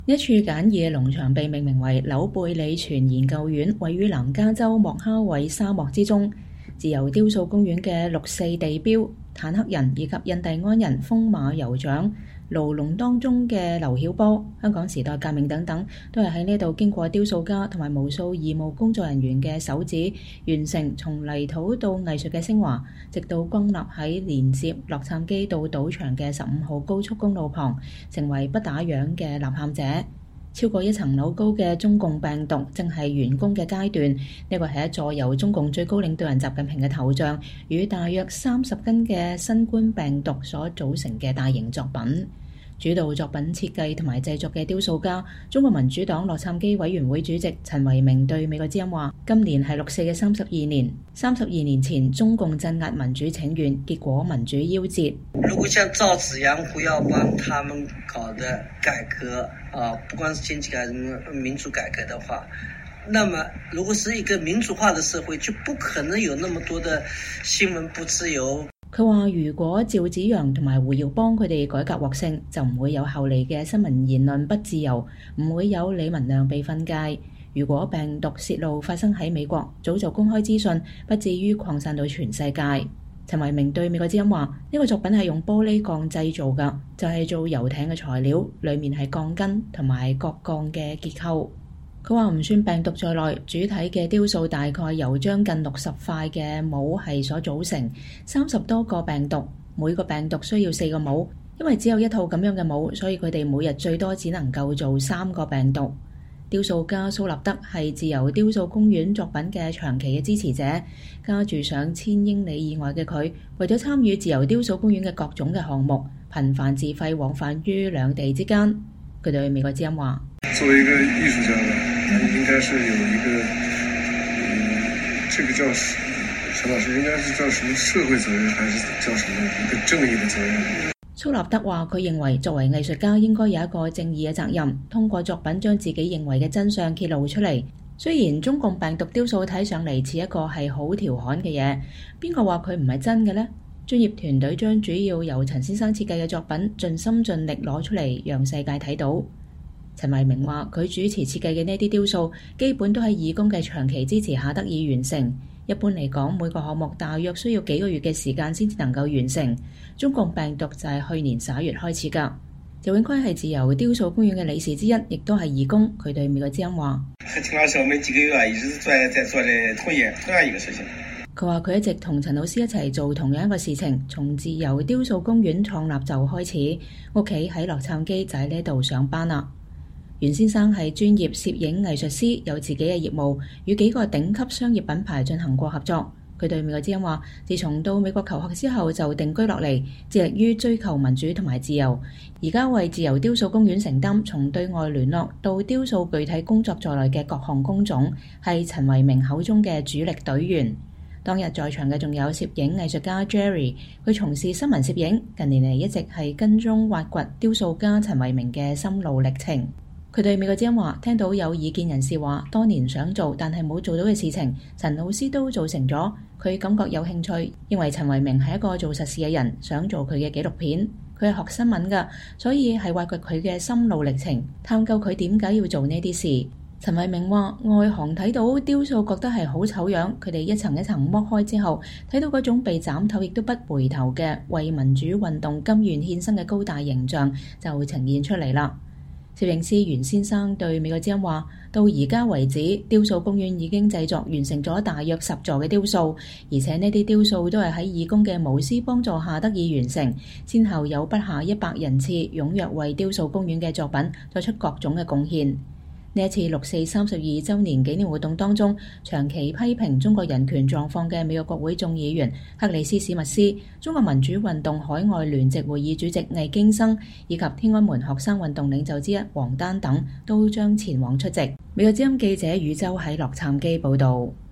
一處簡易嘅農場被命名為紐貝里泉研究院，位於南加州莫哈韋沙漠之中。自由雕塑公園嘅6·4地標、坦克人以及印第安人風馬酋長、牢籠當中嘅劉曉波、香港時代革命等等，都係喺呢度經過雕塑家同埋無數義務工作人員嘅手指，完成從泥土到藝術嘅昇華，直到轟立喺連接洛杉磯到賭場嘅15號高速公路旁，成為不打烊嘅吶喊者。超過1層樓高嘅中共病毒正係完工嘅階段，呢個係一座由中共最高領導人習近平嘅頭像與大約30斤嘅新冠病毒所組成嘅大型作品。主導作品設計同埋製作嘅雕塑家，中國民主黨洛杉磯委員會主席陳維明對美國之音話：今年係6·4嘅32年，32年前中共鎮壓民主請願，結果民主夭折。 如果像趙紫陽胡耀邦他們搞的改革不光是經濟改革、民主改革的話，那麼如果是一個民主化的社會，就不可能有那麼多的新聞不自由。 佢話：如果趙紫陽同埋胡耀邦佢哋改革獲勝，就唔會有後嚟嘅新聞言論不自由，唔會有李文亮被訓誡。如果病毒泄露發生喺美國，早就公開資訊，不至於擴散到全世界。陳維明對美國之音話：呢個作品係用玻璃鋼製造㗎，就係做遊艇嘅材料，裡面係鋼筋同埋角鋼嘅結構。佢話唔算病毒在內，主體嘅雕塑大概由將近60塊嘅帽係所組成，30多個病毒，每個病毒需要4個帽，因為只有一套咁樣嘅帽，所以佢哋每日最多只能夠做3個病毒。雕塑家蘇立德係自由雕塑公園作品嘅長期嘅支持者，家住上千英里以外嘅佢，為咗參與自由雕塑公園嘅各種嘅項目，頻繁自費往返於兩地之間。佢對美國之音話： 作為一個藝術家吧，應該是有一個，這個叫陳老師應該是叫什麼社會責任，還是叫什麼一個正義的責任？ 蘇立德話：佢認為作為藝術家應該有一個正義嘅責任，通過作品將自己認為嘅真相揭露出嚟。雖然中共病毒雕塑睇上嚟似一個係好調侃嘅嘢，邊個話佢唔係真嘅呢？專業團隊將主要由陳先生設計嘅作品盡心盡力攞出嚟，讓世界睇到。陳維明話：佢主持設計嘅呢啲雕塑，基本都喺義工嘅長期支持下得以完成。一般嚟講，每個項目大約需要幾個月嘅時間先至能夠完成。中共病毒就係去年11月開始㗎。謝永輝係自由雕塑公園嘅理事之一，亦都係義工。佢對美國之音話： 陳老師，我們幾個月一直在做同樣一個事情。 佢話佢一直同陳老師一齊做同樣一個事情，從自由雕塑公園創立就開始。屋企喺洛杉磯就喺呢度上班啦。袁先生係專業攝影藝術師，有自己嘅業務，與幾個頂級商業品牌進行過合作。佢對美國之音話：自從到美國求學之後就定居落嚟，致力於追求民主同埋自由。而家為自由雕塑公園承擔從對外聯絡到雕塑具體工作在內嘅各項工種，係陳維明口中嘅主力隊員。當日在場嘅仲有攝影藝術家 Jerry， 佢從事新聞攝影，近年嚟一直係跟蹤挖掘雕塑家陳維明嘅心路歷程。佢對美國之音話：聽到有異見人士話，多年想做但係冇做到嘅事情，陳老師都做成咗。佢感覺有興趣，認為陳維明係一個做實事嘅人，想做佢嘅紀錄片。佢係學新聞㗎，所以係挖掘佢嘅心路歷程，探究佢點解要做呢啲事。陳維明話：外行睇到雕塑覺得係好醜樣，佢哋一層一層剝開之後，睇到嗰種被斬頭亦都不回頭嘅為民主運動甘願獻身嘅高大形象就呈現出嚟啦。攝影師袁先生對美國之音話：到而家為止，雕塑公園已經製作完成咗大約10座嘅雕塑，而且呢啲雕塑都係喺義工嘅無私幫助下得以完成。先後有不下100人次踴躍為雕塑公園嘅作品作出各種嘅貢獻。呢一次6·4 32週年紀念活動當中，長期批評中國人權狀況嘅美國國會眾議員克里斯史密斯、中國民主運動海外聯席會議主席魏京生以及天安門學生運動領袖之一王丹等都將前往出席。美國之音記者宇洲喺洛杉磯報導。